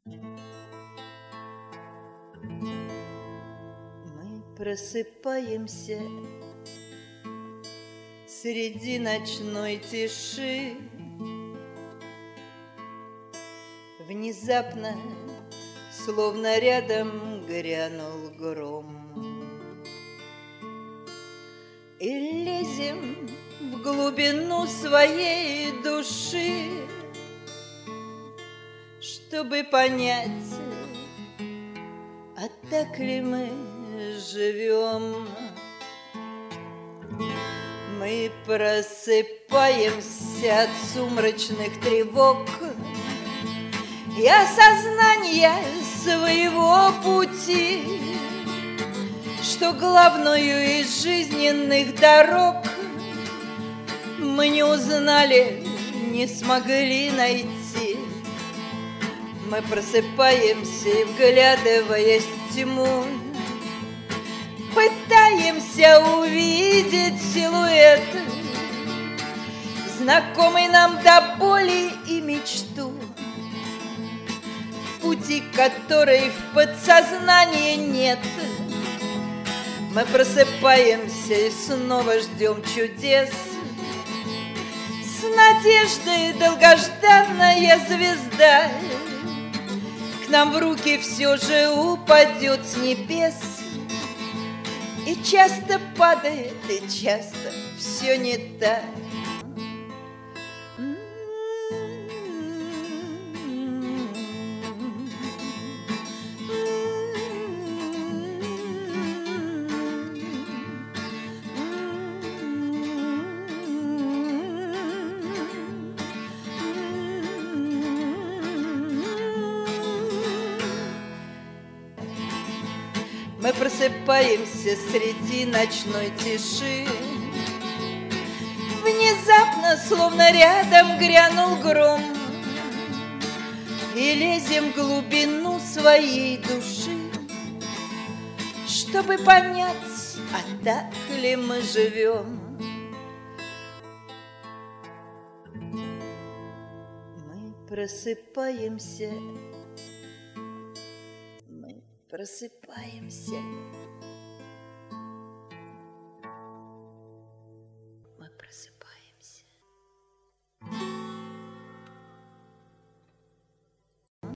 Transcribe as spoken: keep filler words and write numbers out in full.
Мы просыпаемся среди ночной тиши. Внезапно, словно рядом, грянул гром. И лезем в глубину своей души, чтобы понять, а так ли мы живем. Мы просыпаемся от сумрачных тревог и осознания своего пути, что главную из жизненных дорог мы не узнали, не смогли найти. Мы просыпаемся и, вглядываясь в тьму, пытаемся увидеть силуэт, знакомый нам до боли и мечту, пути которой в подсознании нет. Мы просыпаемся и снова ждем чудес. С надеждой долгожданная звезда к нам в руки все же упадет с небес. И часто падает, и часто все не так. Мы просыпаемся среди ночной тиши. Внезапно, словно рядом, грянул гром. И лезем в глубину своей души, чтобы понять, а так ли мы живем. Мы просыпаемся, мы просыпаемся.